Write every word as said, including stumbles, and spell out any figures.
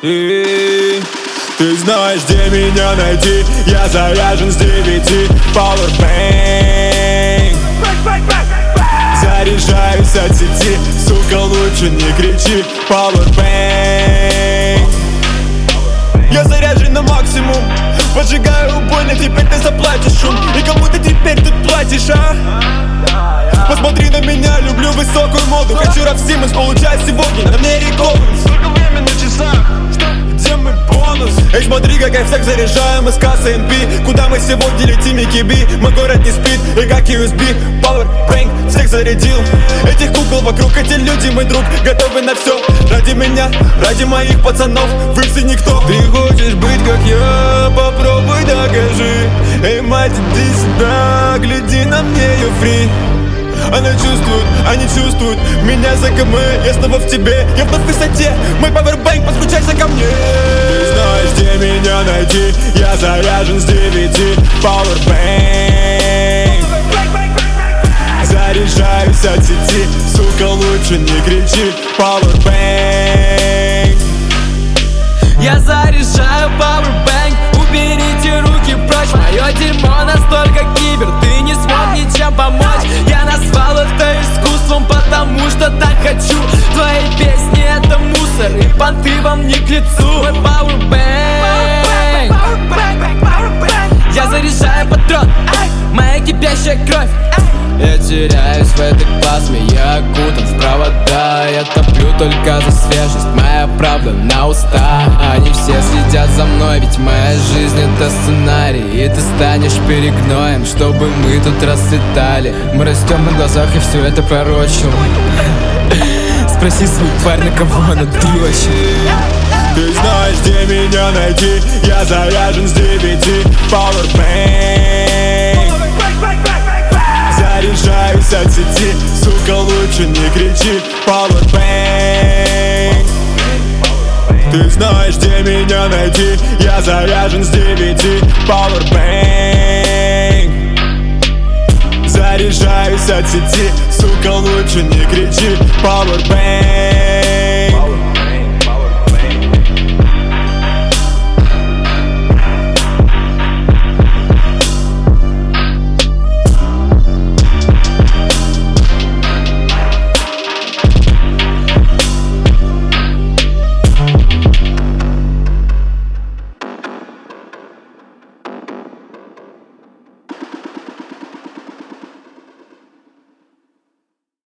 И ты знаешь, где меня найти. Я заряжен с девяти. Powerbank. Заряжаюсь от сети. Сука, лучше не кричи. Powerbank. Я заряжен на максимум. Поджигаю убойно, теперь ты заплатишь шум. И кому ты теперь тут платишь, а? Посмотри на меня, люблю высокую моду. Хочу рэп Симмонс, получаю сегодня на мне рекорд. Сколько время на часах? Где мой бонус? Эй, смотри, как я всех заряжаю, мы с кассы эн пи. Куда мы сегодня летим, и киби? Мой город не спит, и как ю эс би. Powerbank всех зарядил. Этих кукол вокруг, эти люди, мой друг, готовы на все. Ради меня, ради моих пацанов, вы все никто. Ты хочешь быть как я? Попробуй докажи. Эй, мать, иди сюда, гляди на мне, you free. Она чувствует, они чувствуют меня за км. Я снова в тебе, я вновь в высоте. Мой пауэрбанк, подключайся ко мне. Ты знаешь, где меня найти. Я заряжен с девяти. Powerbank. Заряжаюсь от сети. Сука, лучше не кричи. Powerbank. Я заряжаю Powerbank. Уберите руки прочь. Мое дерьмо настолько кибер, ты не смог ничем помочь. Я назвал это искусством, потому что так хочу. Твои песни это мусор, и понты вам не к лицу. Мой Powerbank. Я заряжаю патрон, моя кипящая кровь. Я теряюсь в этой плазме, я окутан в провода. Я топлю только за свежесть, моя правда на устах. Они все следят за мной, ведь моя жизнь это сценарий. И ты станешь перегноем, чтобы мы тут расцветали. Мы растем на глазах и все это пророчим. Спроси свою тварь, на кого она дрочит. Ты знаешь, где меня найти. Я заряжен с девяти. Powerbank. Заряжаюсь от сети. Сука, лучше не кричи. Powerbank. Ты знаешь, где меня найти. Я заряжен с девяти. Powerbank. Заряжаюсь от сети. Сука, лучше не кричи. Powerbank.